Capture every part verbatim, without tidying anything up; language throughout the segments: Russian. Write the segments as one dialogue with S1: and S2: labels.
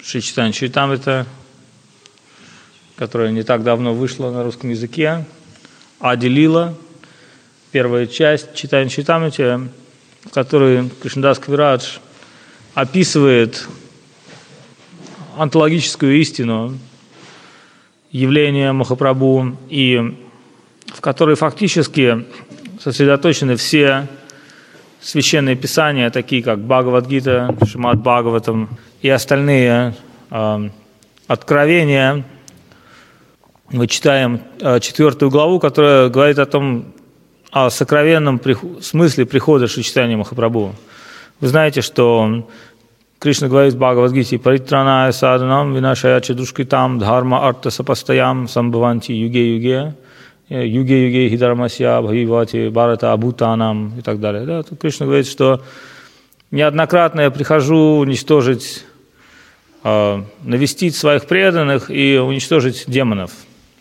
S1: Шри Чайтанья Чаритамрита, которая не так давно вышла на русском языке, Ади Лила, первая часть Чайтанья Чаритамриты, в которой Кришнадас Кавирадж описывает онтологическую истину явления Махапрабху, и в которой фактически сосредоточены все священные писания, такие как Бхагавад-гита, Шримад Бхагаватам и остальные э, откровения. Мы читаем э, четвертую главу, которая говорит о том, о сокровенном приход, смысле прихода Шри Чайтаньи Махапрабху. Вы знаете, что Кришна говорит в Бхагавад-гите: «Паритраная саданам винашая чадушкритам дхарма арта сапастаям самбхаванти юге-юге, юге-юге хидармасья бхавивати бхарата абхутанам» и так далее. Да? Тут Кришна говорит, что неоднократно я прихожу уничтожить, э, навестить своих преданных и уничтожить демонов.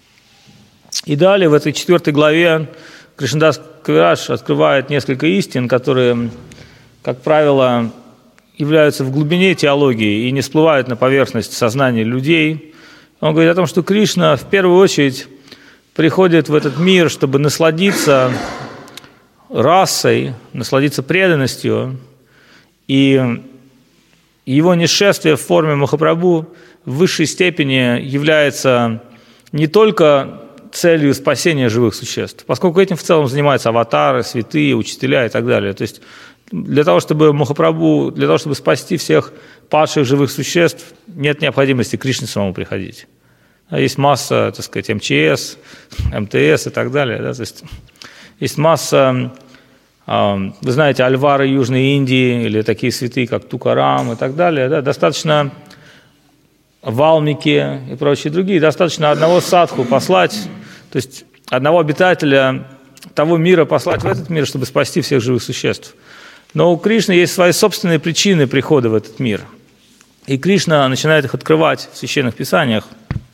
S1: И далее в этой четвертой главе Кришнадас Кавирадж открывает несколько истин, которые, как правило, являются в глубине теологии и не всплывают на поверхность сознания людей. Он говорит о том, что Кришна в первую очередь приходит в этот мир, чтобы насладиться расой, насладиться преданностью, и его несшествие в форме Махапрабху в высшей степени является не только целью спасения живых существ, поскольку этим в целом занимаются аватары, святые, учителя и так далее. То есть для того, чтобы Махапрабху, для того, чтобы спасти всех падших живых существ, нет необходимости Кришне самому приходить. Есть масса, так сказать, эм че эс, эм тэ эс и так далее. Да? То есть есть масса, вы знаете, альвары Южной Индии или такие святые, как Тукарам и так далее. Да? Достаточно Валмики и прочие другие. Достаточно одного садху послать, то есть одного обитателя того мира послать в этот мир, чтобы спасти всех живых существ. Но у Кришны есть свои собственные причины прихода в этот мир. И Кришна начинает их открывать в священных писаниях.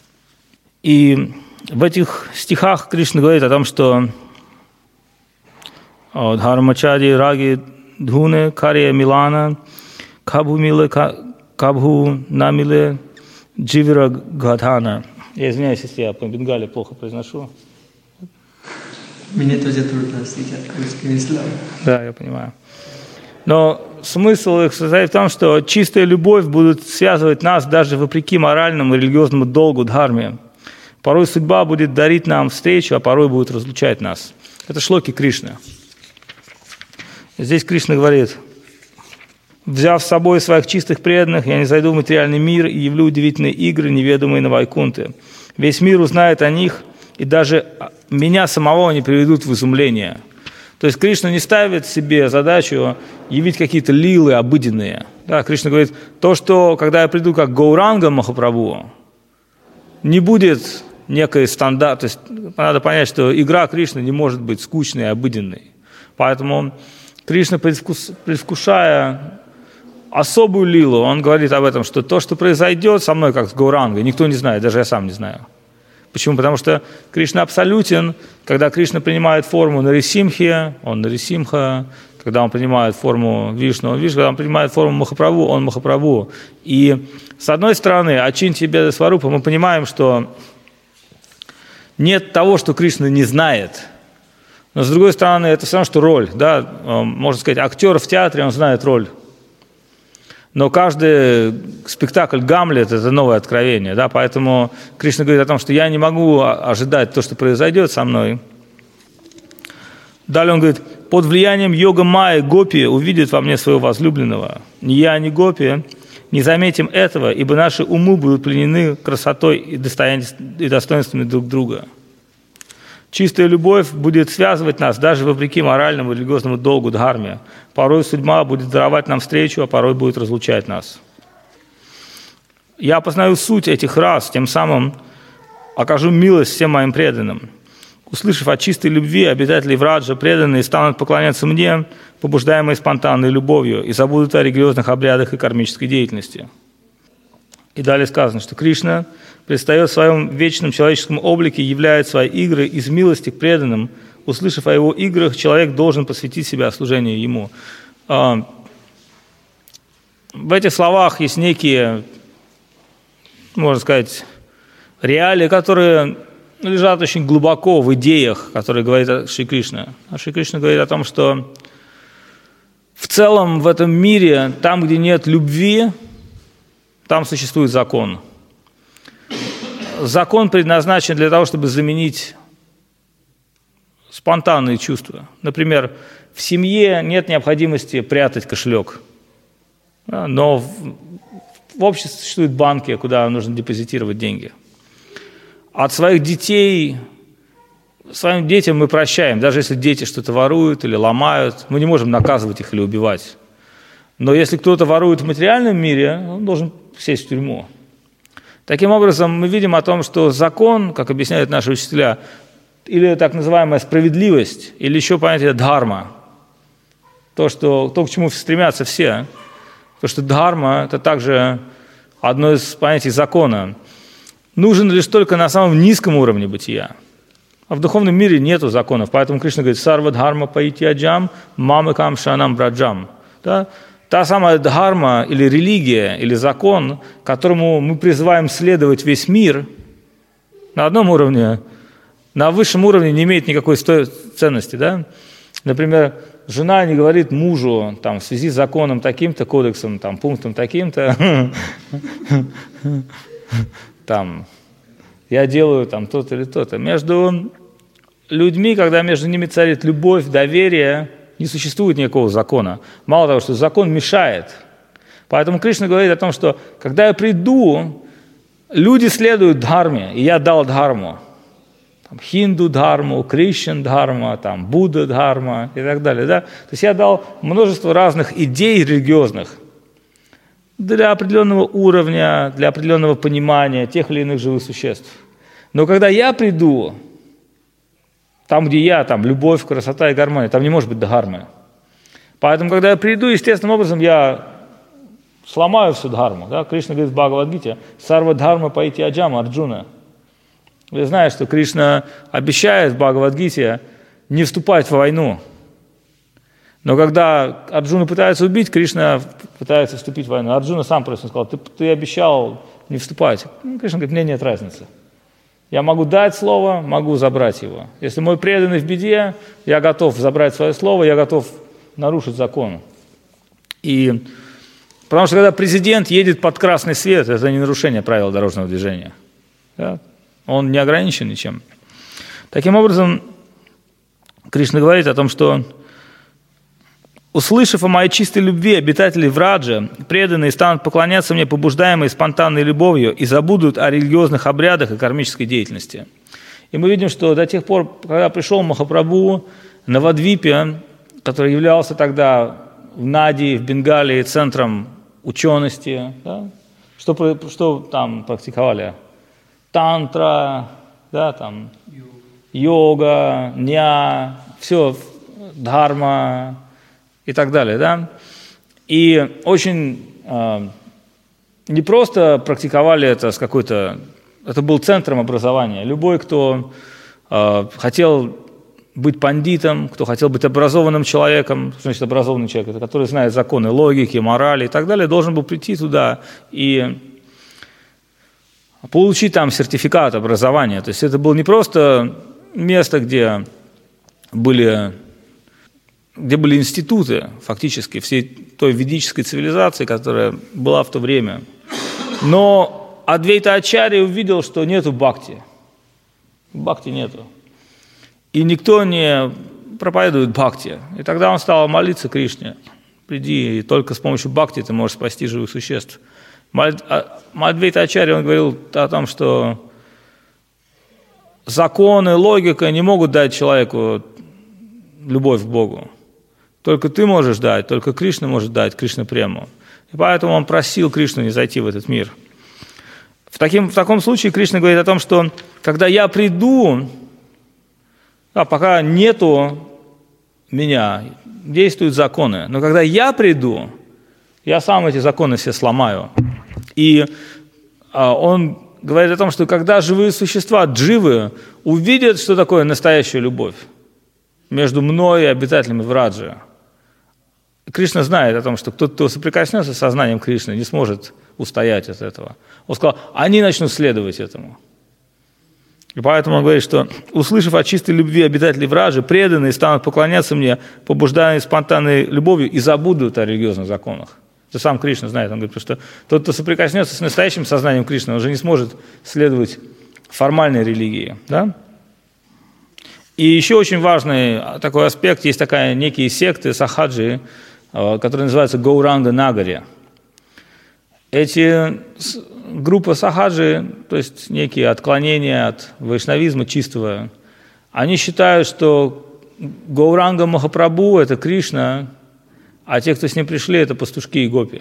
S1: И в этих стихах Кришна говорит о том, что «Дхармачади раги дхуне кария милана, кабху миле кабху намиле дживира гадхана». Я извиняюсь, если я по-бенгале плохо произношу.
S2: Мне тоже трудно сейчас русскими словами.
S1: Да, я понимаю. Но смысл их состоит в том, что чистая любовь будет связывать нас даже вопреки моральному и религиозному долгу дхарме. Порой судьба будет дарить нам встречу, а порой будет разлучать нас. Это шлоки Кришны. Здесь Кришна говорит: «Взяв с собой своих чистых преданных, я не зайду в материальный мир и явлю удивительные игры, неведомые на Вайкунте. Весь мир узнает о них, и даже меня самого они приведут в изумление». То есть Кришна не ставит себе задачу явить какие-то лилы обыденные. Да, Кришна говорит: то, что когда я приду как Гауранга Махапрабху, не будет некой стандарт. То есть надо понять, что игра Кришны не может быть скучной и обыденной. Поэтому Кришна, предвкус, предвкушая особую лилу, он говорит об этом, что то, что произойдет со мной, как с Гаурангой, никто не знает, даже я сам не знаю. Почему? Потому что Кришна абсолютен. Когда Кришна принимает форму Нарисимхи, он Нарисимха. Когда он принимает форму Вишну, он Вишну. Когда он принимает форму Махапрабху, он Махапрабху. И с одной стороны, Ачинти Беда Сварупа, мы понимаем, что нет того, что Кришна не знает. Но с другой стороны, это все равно, что роль. Да? Можно сказать, актер в театре, он знает роль. Но каждый спектакль «Гамлет» – это новое откровение. Да? Поэтому Кришна говорит о том, что я не могу ожидать то, что произойдет со мной. Далее он говорит: под влиянием йога Майи гопи увидят во мне своего возлюбленного. Ни я, ни гопи не заметим этого, ибо наши умы будут пленены красотой и достоинствами друг друга. Чистая любовь будет связывать нас даже вопреки моральному и религиозному долгу дхарме. Порой судьба будет даровать нам встречу, а порой будет разлучать нас. Я познаю суть этих рас, тем самым окажу милость всем моим преданным. Услышав о чистой любви, обитатели Враджа, преданные, станут поклоняться мне, побуждаемые спонтанной любовью, и забудут о религиозных обрядах и кармической деятельности. И далее сказано, что Кришна предстает в своем вечном человеческом облике, являет свои игры из милости к преданным. Услышав о его играх, человек должен посвятить себя служению ему. В этих словах есть некие можно сказать, реалии, которые лежат очень глубоко в идеях, которые говорит Шри Кришна. А Шри Кришна говорит о том, что в целом в этом мире, там, где нет любви, там существует закон. Закон предназначен для того, чтобы заменить спонтанные чувства. Например, в семье нет необходимости прятать кошелек, но в, в обществе существуют банки, куда нужно депозитировать деньги. От своих детей, своим детям мы прощаем, даже если дети что-то воруют или ломают, мы не можем наказывать их или убивать. Но если кто-то ворует в материальном мире, он должен сесть в тюрьму. Таким образом, мы видим о том, что закон, как объясняют наши учителя, или так называемая справедливость, или еще понятие дхарма, то, что, то, к чему стремятся все, то, что дхарма – это также одно из понятий закона, нужен лишь только на самом низком уровне бытия. А в духовном мире нету законов, поэтому Кришна говорит «сарва дхарма паитьяджам мамыкам шанам браджам». Да? Та самая дхарма или религия, или закон, которому мы призываем следовать весь мир, на одном уровне, на высшем уровне не имеет никакой ценности. Да? Например, жена не говорит мужу там, в связи с законом таким-то, кодексом, там, пунктом таким-то, там, я делаю там то-то или то-то. Между людьми, когда между ними царит любовь, доверие, не существует никакого закона. Мало того, что закон мешает. Поэтому Кришна говорит о том, что когда я приду, люди следуют дхарме, и я дал дхарму. Там, хинду дхарму, кришн дхарма, там, Будда дхарма и так далее. Да? То есть я дал множество разных идей религиозных для определенного уровня, для определенного понимания тех или иных живых существ. Но когда я приду, там, где я, там любовь, красота и гармония, там не может быть дхармы. Поэтому, когда я приду, естественным образом я сломаю всю дхарму. Да? Кришна говорит в Бхагавад-гите «Сарва дхарма паити аджама Арджуна». Вы знаете, что Кришна обещает в Бхагавад-гите не вступать в войну. Но когда Арджуна пытается убить, Кришна пытается вступить в войну. Арджуна сам просто сказал, ты, ты обещал не вступать. Ну, Кришна говорит, мне нет разницы. Я могу дать слово, могу забрать его. Если мой преданный в беде, я готов забрать свое слово, я готов нарушить закон. И потому что когда президент едет под красный свет, это не нарушение правил дорожного движения. Да? Он не ограничен ничем. Таким образом, Кришна говорит о том, что услышав о моей чистой любви, обитатели Враджа, преданные станут поклоняться мне, побуждаемые спонтанной любовью, и забудут о религиозных обрядах и кармической деятельности. И мы видим, что до тех пор, когда пришел Махапрабху на Навадвипе, который являлся тогда в Нади, в Бенгалии, центром учености, да? что, что там практиковали? Тантра, да, там, йога, ня, все, дхарма, и так далее, да. И очень э, не просто практиковали это с какой-то... Это был центром образования. Любой, кто э, хотел быть пандитом, кто хотел быть образованным человеком, что значит образованный человек, это который знает законы логики, морали и так далее, должен был прийти туда и получить там сертификат образования. То есть это было не просто место, где были... где были институты, фактически, всей той ведической цивилизации, которая была в то время. Но Адвайта Ачарья увидел, что нету бхакти. Бхакти нету. И никто не проповедует бхакти. И тогда он стал молиться Кришне. Приди, и только с помощью бхакти ты можешь спасти живых существ. Адвайта Ачарья, он говорил о том, что законы, логика не могут дать человеку любовь к Богу. Только ты можешь дать, только Кришна может дать, Кришна прему. И поэтому он просил Кришну не зайти в этот мир. В, таким, в таком случае Кришна говорит о том, что когда я приду, а пока нету меня, действуют законы, но когда я приду, я сам эти законы все сломаю. И а, он говорит о том, что когда живые существа, дживы, увидят, что такое настоящая любовь между мной и обитателями Враджа, Кришна знает о том, что кто-то, кто соприкоснется с сознанием Кришны, не сможет устоять от этого. Он сказал, они начнут следовать этому. И поэтому он говорит, что, услышав о чистой любви обитателей Враджи, преданные станут поклоняться мне, побуждаемые спонтанной любовью, и забудут о религиозных законах. Это сам Кришна знает. Он говорит, что тот, кто соприкоснется с настоящим сознанием Кришны, он уже не сможет следовать формальной религии. Да? И еще очень важный такой аспект, есть такая некие секты, сахаджи, которые называются Гауранга Нагари. Эти группы сахаджи, то есть некие отклонения от вайшнавизма чистого, они считают, что Гауранга Махапрабху – это Кришна, а те, кто с ним пришли, это пастушки и гопи.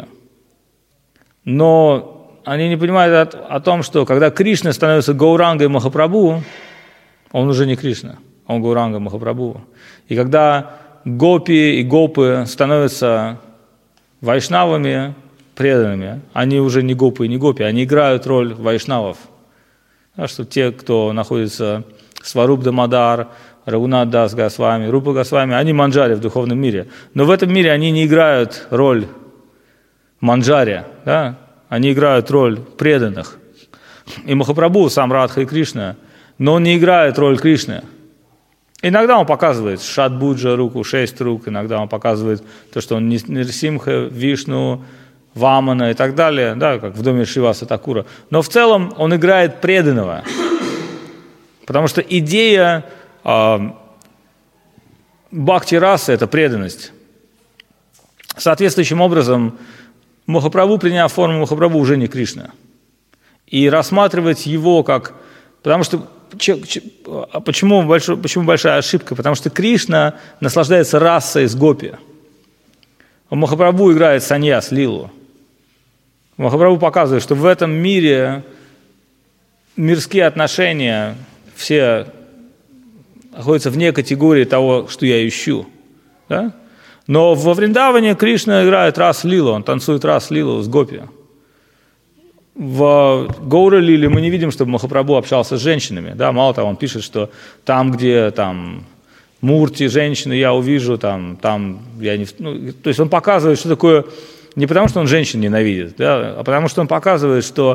S1: Но они не понимают о, о том, что когда Кришна становится Гаурангой Махапрабху, он уже не Кришна, он Гауранга Махапрабху. И когда гопи и гопы становятся вайшнавами, преданными, они уже не гопы и не гопи, они играют роль вайшнавов. Так что те, кто находится Сваруб Дамодар, Рагунат Дас Госвами, Рупа Госвами, они манджари в духовном мире. Но в этом мире они не играют роль манджари, да? Они играют роль преданных. И Махапрабху, сам Радха и Кришна, но он не играет роль Кришны. Иногда он показывает Шатбуджа, руку, шесть рук, иногда он показывает то, что он Нирсимха, Вишну, Вамана и так далее, да, как в доме Шриваса Такура. Но в целом он играет преданного. Потому что идея э, бхакти-расы – это преданность. Соответствующим образом Махапрабху, приняв форму Махапрабху, уже не Кришна. И рассматривать его как… Потому что… Почему, большой, почему большая ошибка? Потому что Кришна наслаждается расой с гопи. Махапрабху играет саньяс, лилу. Махапрабху показывает, что в этом мире мирские отношения все находятся вне категории того, что я ищу. Да? Но во Вриндаване Кришна играет рас лилу, он танцует рас лилу с гопи. В Гаура-лиле мы не видим, чтобы Махапрабху общался с женщинами. Да? Мало того, он пишет, что там, где там, мурти, женщины, я увижу, там, там я не… Ну, то есть он показывает, что такое… Не потому, что он женщин ненавидит, да, а потому, что он показывает, что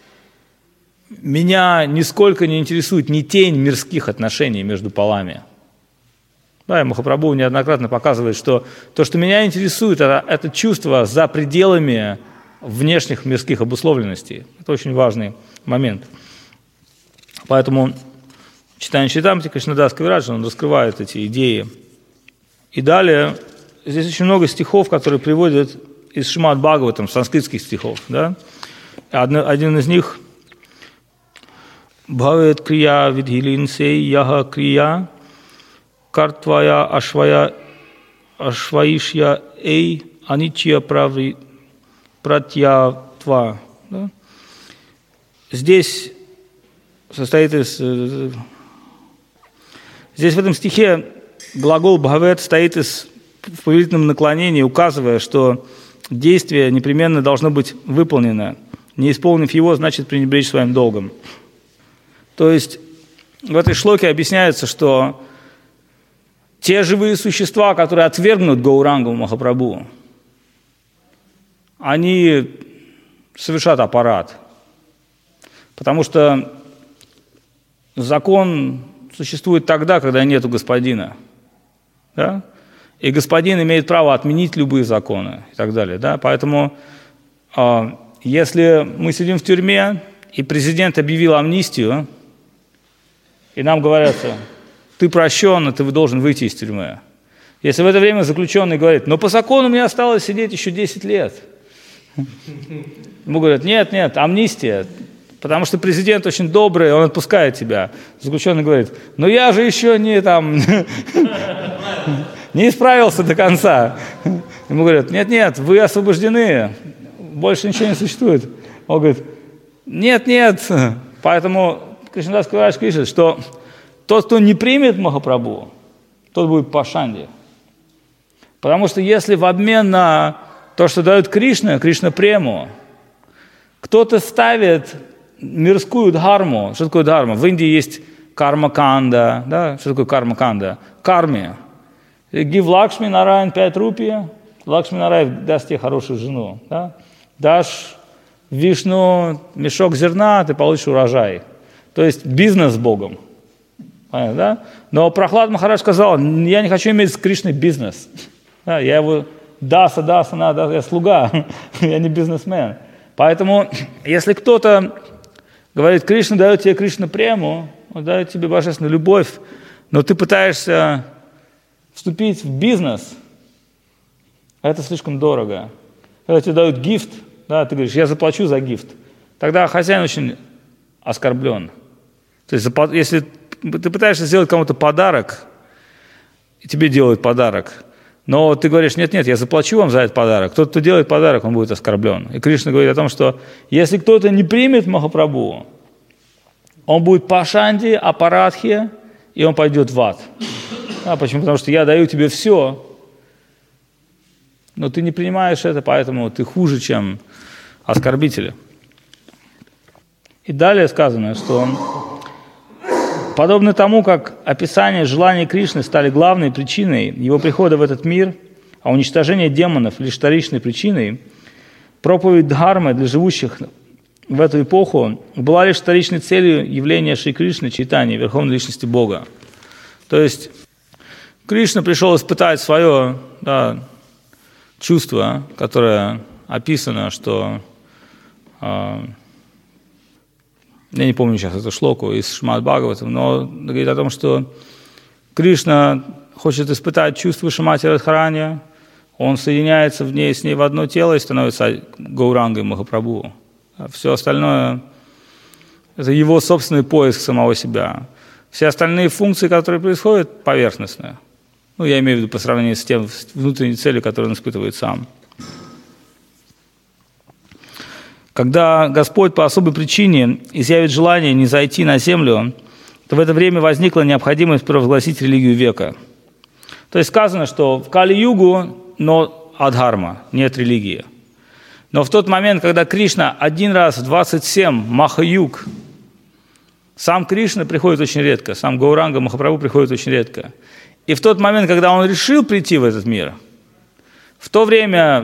S1: меня нисколько не интересует ни тень мирских отношений между полами. Да, и Махапрабху неоднократно показывает, что то, что меня интересует, это, это чувство за пределами внешних мирских обусловленностей. Это очень важный момент. Поэтому читание Чайтамрити Кришнадас Кавираджа, он раскрывает эти идеи. И далее, здесь очень много стихов, которые приводят из Шримад Бхагаватам, санскритских стихов. Да? Один из них «Бхавет крия видхилинсей яха крия картвая ашвая ашваишья эй аничья прави пратьятва». Да? Здесь состоит из… Здесь в этом стихе глагол «бхавет» стоит из, в повелительном наклонении, указывая, что действие непременно должно быть выполнено. Не исполнив его, значит пренебречь своим долгом. То есть в этой шлоке объясняется, что те живые существа, которые отвергнут Гаурангу Махапрабху, они совершат аппарат. Потому что закон существует тогда, когда нету господина. Да? И господин имеет право отменить любые законы и так далее. Да? Поэтому э, если мы сидим в тюрьме, и президент объявил амнистию, и нам говорят, ты прощен, ты должен выйти из тюрьмы. Если в это время заключенный говорит, но по закону мне осталось сидеть еще десять лет. Ему говорят, нет, нет, амнистия, потому что президент очень добрый, он отпускает тебя. Заключенный говорит, но я же еще не там… не исправился до конца. Ему говорят, нет-нет, вы освобождены, больше ничего не существует. Он говорит, нет-нет. Поэтому Кришнадас Кавирадж пишет, что тот, кто не примет Махапрабху, тот будет пашанди. Потому что если в обмен на то, что дает Кришна, Кришна прему, кто-то ставит мирскую дхарму. Что такое дхарма? В Индии есть карма-канда. Да? Что такое карма-канда? Карме. Give Lakshmi Нараян пять рупий, Лакшминарай даст тебе хорошую жену. Да? Дашь Вишну мешок зерна, ты получишь урожай. То есть бизнес с Богом. Понятно, да? Но Прохлад Махарадж сказал, я не хочу иметь с Кришной бизнес. Да, я его даса, даса, надо, я слуга, я не бизнесмен. Поэтому, если кто-то говорит, Кришна дает тебе Кришна прему, он дает тебе божественную любовь, но ты пытаешься вступить в бизнес, это слишком дорого. Когда тебе дают гифт, да, ты говоришь, я заплачу за гифт, тогда хозяин очень оскорблен. То есть, если ты пытаешься сделать кому-то подарок, и тебе делают подарок, но ты говоришь, нет-нет, я заплачу вам за этот подарок. Тот, кто делает подарок, он будет оскорблен. И Кришна говорит о том, что если кто-то не примет Махапрабху, он будет пашанди, апарадхи, и он пойдет в ад. А почему? Потому что я даю тебе все, но ты не принимаешь это, поэтому ты хуже, чем оскорбители. И далее сказано, что подобно тому, как описание желаний Кришны стали главной причиной его прихода в этот мир, а уничтожение демонов лишь вторичной причиной, проповедь Дхармы для живущих в эту эпоху была лишь вторичной целью явления Шри Кришны Чайтаньи, Верховной Личности Бога. То есть Кришна пришел испытать свое, да, чувство, которое описано, что... Э, я не помню сейчас эту шлоку из Шримад Бхагаватам, но говорит о том, что Кришна хочет испытать чувство Шримати Радхарани, он соединяется в ней, с ней в одно тело и становится Гаурангой Махапрабху. А все остальное – это его собственный поиск самого себя. Все остальные функции, которые происходят, поверхностные. Ну, я имею в виду по сравнению с тем с внутренней целью, которую он испытывает сам. Когда Господь по особой причине изъявит желание не зайти на землю, то в это время возникла необходимость провозгласить религию века. То есть сказано, что в Кали-югу, но адхарма, нет религии. Но в тот момент, когда Кришна один раз в двадцать семь Маха-юг, сам Кришна приходит очень редко, сам Гауранга Махапрабху приходит очень редко. И в тот момент, когда он решил прийти в этот мир, в то время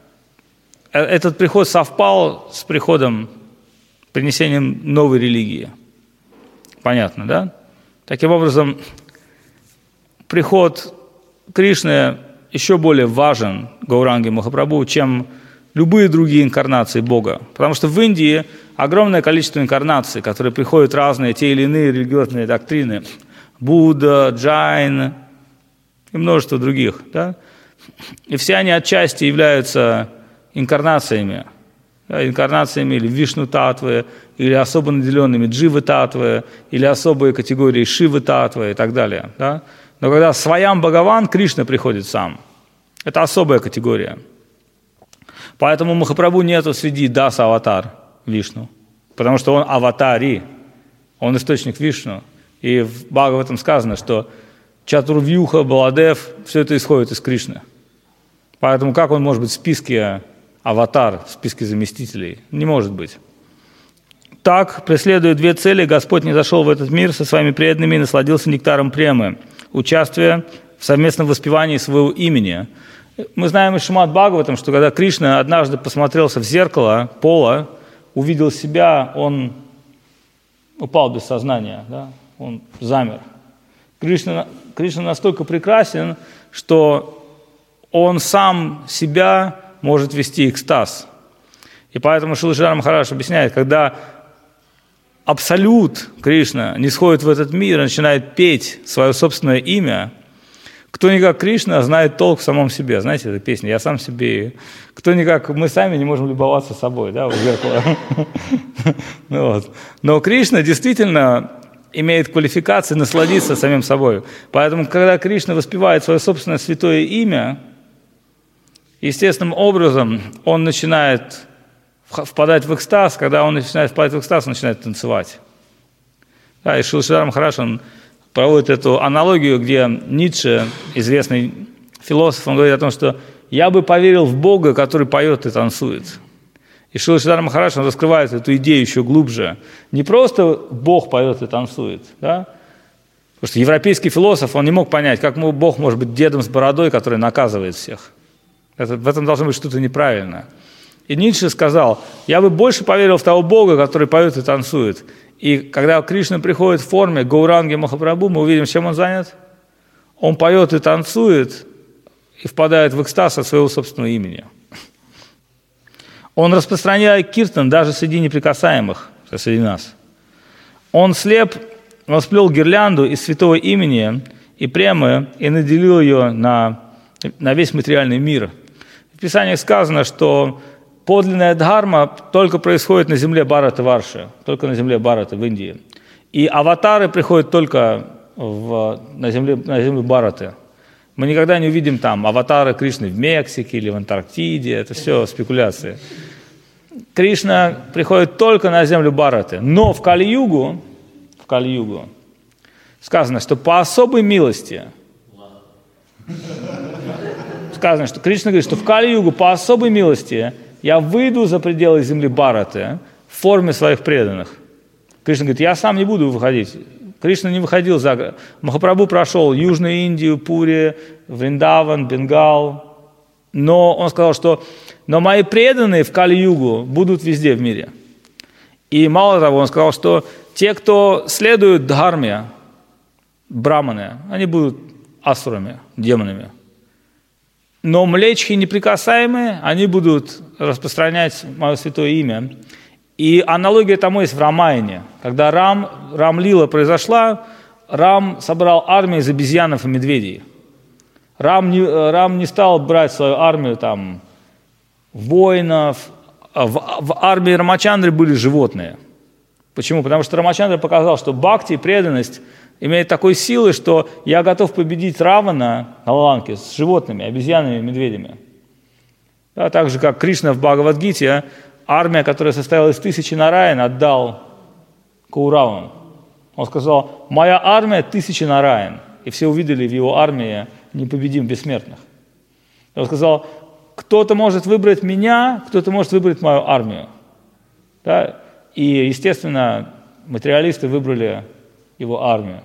S1: этот приход совпал с приходом, принесением новой религии. Понятно, да? Таким образом, приход Кришны еще более важен Гауранге Махапрабху, чем любые другие инкарнации Бога. Потому что в Индии огромное количество инкарнаций, которые приходят разные, те или иные религиозные доктрины. Будда, Джайн и множество других. Да? И все они отчасти являются инкарнациями. Да, инкарнациями или Вишну-татвы, или особо наделенными Дживы-татвы, или особые категории Шивы-татвы и так далее. Да? Но когда Сваям Бхагаван, Кришна приходит сам, это особая категория. Поэтому Махапрабху нету среди даса аватар Вишну, потому что он аватари, он источник Вишну. И в Бхагаватам сказано, что Чатурвьюха, Баладев, все это исходит из Кришны. Поэтому как он может быть в списке аватар, в списке заместителей? Не может быть. Так, преследуя две цели, Господь не зашел в этот мир со своими преданными и насладился нектаром премы, участвуя в совместном воспевании своего имени. Мы знаем из Шримад Бхагаватам, что когда Кришна однажды посмотрелся в зеркало пола, увидел себя, он упал без сознания, да? Он замер. Кришна, Кришна настолько прекрасен, что он сам себя может вести экстаз. И поэтому Шрила Шридхар Махарадж объясняет, когда абсолют Кришна не сходит в этот мир и начинает петь свое собственное имя, кто не как Кришна знает толк в самом себе. Знаете, эта песня «Я сам себе». Кто не как мы сами не можем любоваться собой, да, у зеркала. Но Кришна действительно имеет квалификации насладиться самим собой. Поэтому, когда Кришна воспевает свое собственное святое имя, естественным образом он начинает впадать в экстаз. Когда он начинает впадать в экстаз, он начинает танцевать. Да, и Шрила Шридхар Махарадж, он проводит эту аналогию, где Ницше, известный философ, он говорит о том, что «я бы поверил в Бога, который поет и танцует». И Шрила Шридхар Махарадж, он раскрывает эту идею еще глубже. Не просто Бог поет и танцует, да? Потому что европейский философ, он не мог понять, как Бог может быть дедом с бородой, который наказывает всех. Это, в этом должно быть что-то неправильное. И Ницше сказал: я бы больше поверил в того Бога, который поет и танцует. И когда Кришна приходит в форме Гауранги Махапрабху, мы увидим, чем он занят. Он поет и танцует, и впадает в экстаз от своего собственного имени. Он распространяет киртан даже среди неприкасаемых, среди нас. Он слеп, он сплел гирлянду из святого имени и премы и наделил ее на, на весь материальный мир. В Писаниях сказано, что подлинная дхарма только происходит на земле Бхарата Варши, только на земле Бхарата в Индии. И аватары приходят только в, на, земле, на землю Бхараты. Мы никогда не увидим там аватары Кришны в Мексике или в Антарктиде. Это все спекуляции. Кришна приходит только на землю Бхараты. Но в Кали-югу, в Кали-югу сказано, что по особой милости, сказано, что Кришна говорит, что в Кали-югу по особой милости я выйду за пределы земли Бхараты в форме своих преданных. Кришна говорит, я сам не буду выходить. Кришна не выходил за... Махапрабху прошел Южную Индию, Пури, Вриндаван, Бенгал. Но он сказал, что но мои преданные в Кали-югу будут везде в мире. И мало того, он сказал, что те, кто следует дхарме, браманы, они будут асурами, демонами. Но млечхи неприкасаемые, они будут распространять мое святое имя. И аналогия тому есть в Рамаяне. Когда Рам, Рам-лила произошла, Рам собрал армию из обезьянов и медведей. Рам не, Рам не стал брать свою армию там, воинов. В, в армии Рамачандры были животные. Почему? Потому что Рамачандра показал, что бхакти, преданность, имеет такой силы, что я готов победить Равана на Ланке с животными, обезьянами и медведями. Да, так же, как Кришна в Бхагавад-гите, армия, которая состояла из тысячи нараин, отдал Кауравам. Он сказал, моя армия тысячи нараин. И все увидели в его армии непобедимых бессмертных. И он сказал, кто-то может выбрать меня, кто-то может выбрать мою армию. Да? И, естественно, материалисты выбрали его армию.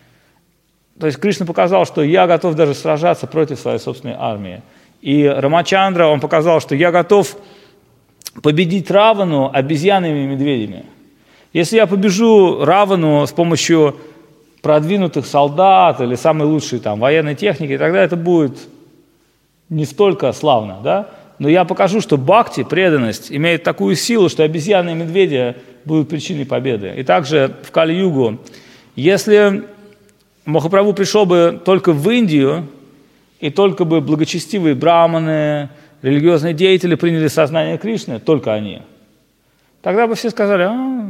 S1: То есть Кришна показал, что я готов даже сражаться против своей собственной армии. И Рамачандра, он показал, что я готов победить Равану обезьянами и медведями. Если я побежу Равану с помощью продвинутых солдат или самой лучшей там, военной техники, тогда это будет не столько славно, да? Но я покажу, что бхакти, преданность, имеет такую силу, что обезьяны и медведи будут причиной победы. И также в Кали-югу, если Махапрабху пришел бы только в Индию, и только бы благочестивые браманы, религиозные деятели приняли сознание Кришны, только они, тогда бы все сказали, а,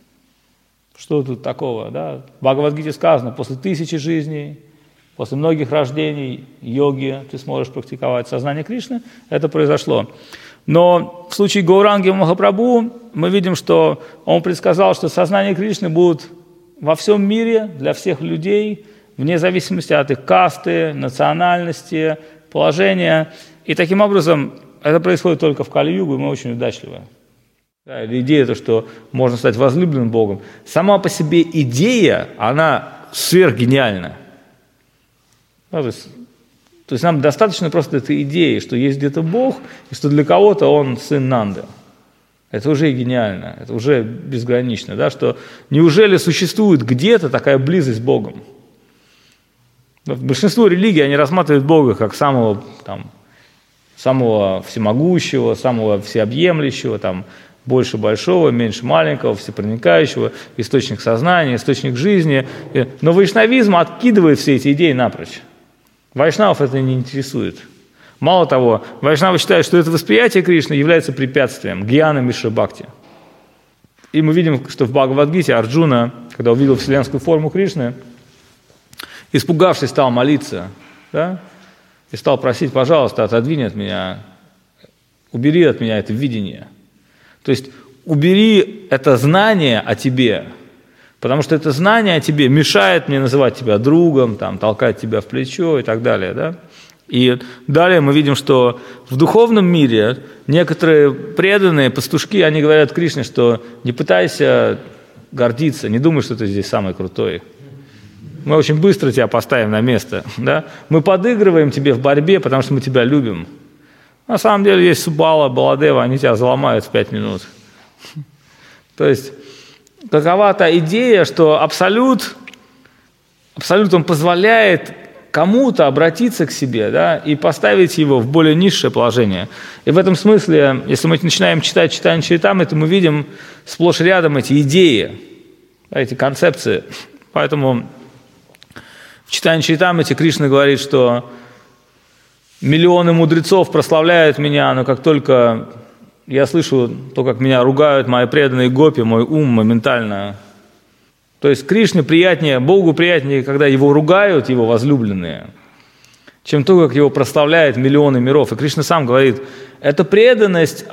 S1: что тут такого, да? В Бхагавад-гите сказано, после тысячи жизней, после многих рождений, йоги, ты сможешь практиковать сознание Кришны, это произошло. Но в случае Гауранги Махапрабху мы видим, что он предсказал, что сознание Кришны будет во всем мире, для всех людей, вне зависимости от их касты, национальности, положения. И таким образом это происходит только в Кали-югу, и мы очень удачливы. Да, или идея, то, что можно стать возлюбленным Богом. Сама по себе идея, она сверхгениальна. Да, то, есть, то есть нам достаточно просто этой идеи, что есть где-то Бог, и что для кого-то Он сын Нанды. Это уже гениально, это уже безгранично. Да, что неужели существует где-то такая близость с Богом? Большинство религий, они рассматривают Бога как самого, там, самого всемогущего, самого всеобъемлющего, там, больше большого, меньше маленького, всепроникающего, источник сознания, источник жизни. Но вайшнавизм откидывает все эти идеи напрочь. Вайшнавов это не интересует. Мало того, вайшнавы считают, что это восприятие Кришны является препятствием гьяна Мишра Бхакти. И мы видим, что в Бхагавад-гите Арджуна, когда увидел вселенскую форму Кришны, испугавшись, стал молиться, да? И стал просить, пожалуйста, отодвинь от меня, убери от меня это видение. То есть убери это знание о тебе, потому что это знание о тебе мешает мне называть тебя другом, там, толкать тебя в плечо и так далее. Да? И далее мы видим, что в духовном мире некоторые преданные пастушки, они говорят Кришне, что не пытайся гордиться, не думай, что ты здесь самый крутой. Мы очень быстро тебя поставим на место. Да? Мы подыгрываем тебе в борьбе, потому что мы тебя любим. На самом деле есть Субала, Баладева, они тебя заломают в пять минут. То есть какова та идея, что абсолют, абсолют он позволяет кому-то обратиться к себе, да, и поставить его в более низшее положение. И в этом смысле, если мы начинаем читать Чайтанья Чаритамриту, мы видим сплошь и рядом эти идеи, эти концепции. Поэтому в Чайтанья Чаритамрите Кришна говорит, что миллионы мудрецов прославляют меня, но как только я слышу то, как меня ругают мои преданные гопи, мой ум моментально. То есть Кришне приятнее, Богу приятнее, когда его ругают его возлюбленные, чем то, как его прославляют миллионы миров. И Кришна сам говорит, эта преданность,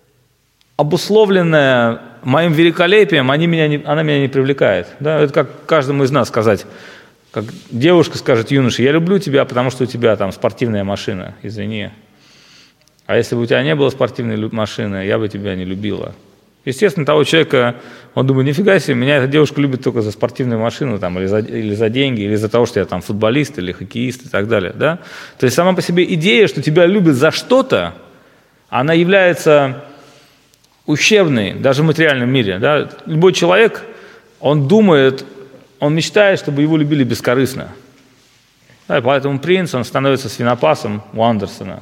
S1: обусловленная моим великолепием, они меня не, она меня не привлекает. Да? Это как каждому из нас сказать, как девушка скажет юноше, я люблю тебя, потому что у тебя там спортивная машина, извини. А если бы у тебя не было спортивной машины, я бы тебя не любила. Естественно, того человека, он думает, нифига себе, меня эта девушка любит только за спортивную машину, там, или, за, или за деньги, или за то, что я там футболист, или хоккеист и так далее. Да? То есть сама по себе идея, что тебя любят за что-то, она является ущербной даже в материальном мире. Да? Любой человек, он думает, он мечтает, чтобы его любили бескорыстно. Да, поэтому принц, он становится свинопасом у Андерсона.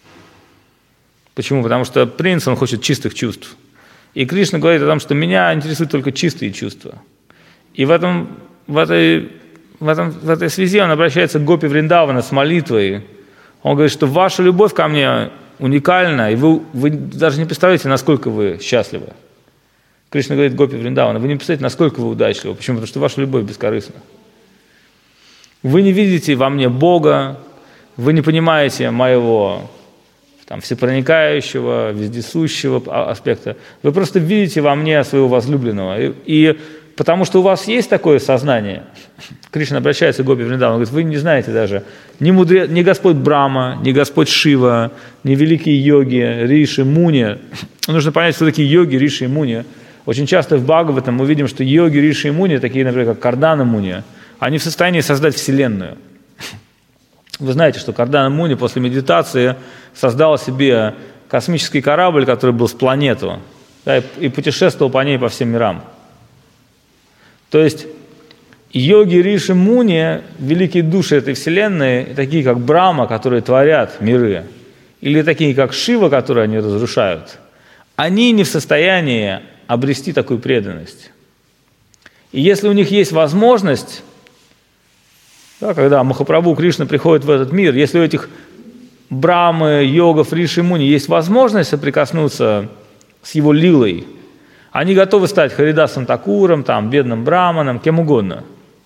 S1: Почему? Потому что принц, он хочет чистых чувств. И Кришна говорит о том, что меня интересуют только чистые чувства. И в, этом, в, этой, в, этом, в этой связи он обращается к Гопи Вриндавана с молитвой. Он говорит, что ваша любовь ко мне уникальна, и вы, вы даже не представляете, насколько вы счастливы. Кришна говорит Гопи Вриндавана, вы не представляете, насколько вы удачливы. Почему? Потому что ваша любовь бескорыстна. Вы не видите во мне Бога, вы не понимаете моего там, всепроникающего, вездесущего аспекта. Вы просто видите во мне своего возлюбленного. И, и потому что у вас есть такое сознание, Кришна обращается к Гопи Вриндавану, говорит, вы не знаете даже ни, мудре, ни Господь Брахма, ни Господь Шива, ни великие йоги, Риши, Муни. Нужно понять, что такие йоги, Риши и Муни. Очень часто в Бхагаватам мы видим, что йоги, Риши и Муни, такие, например, как Кардана Муни, они в состоянии создать Вселенную. Вы знаете, что Кардана Муни после медитации создал себе космический корабль, который был с планету, да, и путешествовал по ней по всем мирам. То есть йоги, Риши, Муни, великие души этой Вселенной, такие как Брахма, которые творят миры, или такие как Шива, которые они разрушают, они не в состоянии обрести такую преданность. И если у них есть возможность, да, когда Махапрабху Кришна приходит в этот мир, если у этих Брахмы, йогов, Риши, Муни есть возможность соприкоснуться с его лилой, они готовы стать Харидасом Такуром, там, бедным Браманом, кем угодно.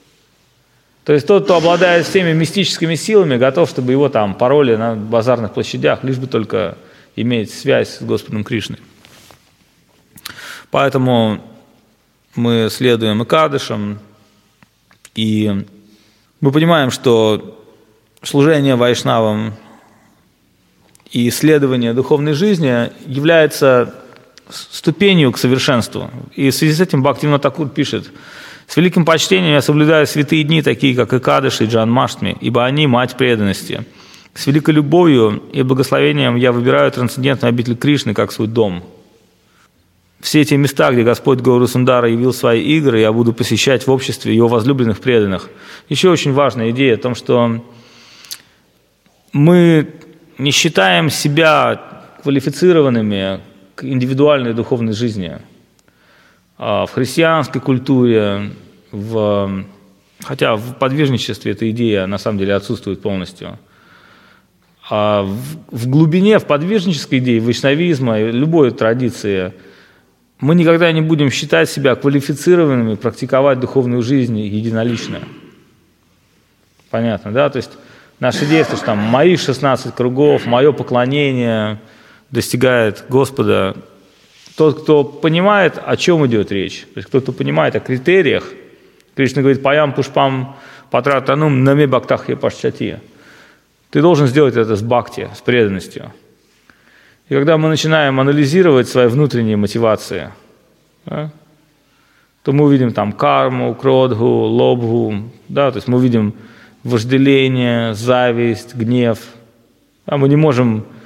S1: То есть тот, кто обладает всеми мистическими силами, готов, чтобы его там пароли на базарных площадях, лишь бы только иметь связь с Господом Кришной. Поэтому мы следуем Экадышам, и мы понимаем, что служение вайшнавам и исследование духовной жизни является ступенью к совершенству. И в связи с этим Бхактивинода Такур пишет: «С великим почтением я соблюдаю святые дни, такие как Экадаши и Джанмаштми, ибо они – мать преданности. С великой любовью и благословением я выбираю трансцендентную обитель Кришны как свой дом. Все эти места, где Господь Гаурасундара явил свои игры, я буду посещать в обществе его возлюбленных преданных». Еще очень важная идея о том, что мы не считаем себя квалифицированными к индивидуальной духовной жизни. В христианской культуре, в, хотя в подвижничестве эта идея на самом деле отсутствует полностью, а в, в глубине, в подвижнической идее вайшнавизма и любой традиции мы никогда не будем считать себя квалифицированными практиковать духовную жизнь единолично. Понятно, да? То есть наша идея, что там мои шестнадцать кругов, мое поклонение достигает Господа. Тот, кто понимает, о чем идет речь, то есть кто, кто понимает о критериях, Кришна говорит: «Паям пушпам патратанум наме бхактахья пашчати». Ты должен сделать это с бхакти, с преданностью. И когда мы начинаем анализировать свои внутренние мотивации, да, то мы увидим там карму, кродху, лобху, да, то есть мы увидим вожделение, зависть, гнев. Да, мы не можем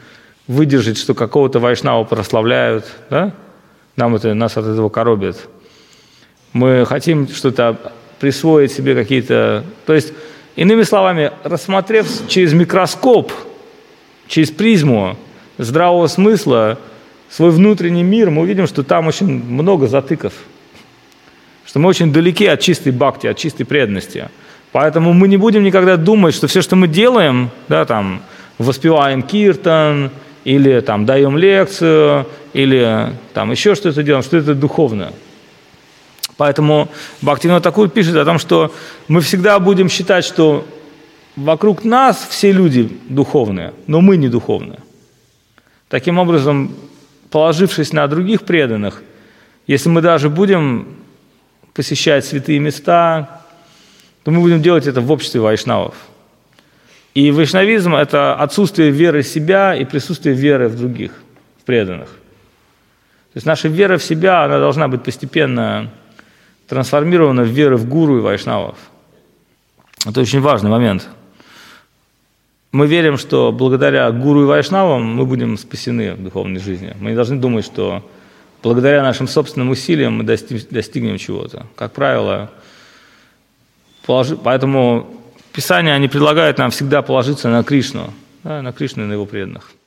S1: выдержать, что какого-то вайшнава прославляют, да? Нам это, нас от этого коробит. Мы хотим что-то присвоить себе какие-то... То есть, иными словами, рассмотрев через микроскоп, через призму здравого смысла свой внутренний мир, мы увидим, что там очень много затыков, что мы очень далеки от чистой бхакти, от чистой преданности. Поэтому мы не будем никогда думать, что все, что мы делаем, да, там, воспеваем киртан, или там, даем лекцию, или там, еще что-то делаем, что это духовно. Поэтому Бхактивинода Тхакур пишет о том, что мы всегда будем считать, что вокруг нас все люди духовные, но мы не духовные. Таким образом, положившись на других преданных, если мы даже будем посещать святые места, то мы будем делать это в обществе вайшнавов. И вайшнавизм – это отсутствие веры в себя и присутствие веры в других, в преданных. То есть наша вера в себя, она должна быть постепенно трансформирована в веру в гуру и вайшнавов. Это очень важный момент. Мы верим, что благодаря гуру и вайшнавам мы будем спасены в духовной жизни. Мы не должны думать, что благодаря нашим собственным усилиям мы достигнем чего-то. Как правило, положи... поэтому Писание, они предлагают нам всегда положиться на Кришну, да, на Кришну и на его преданных.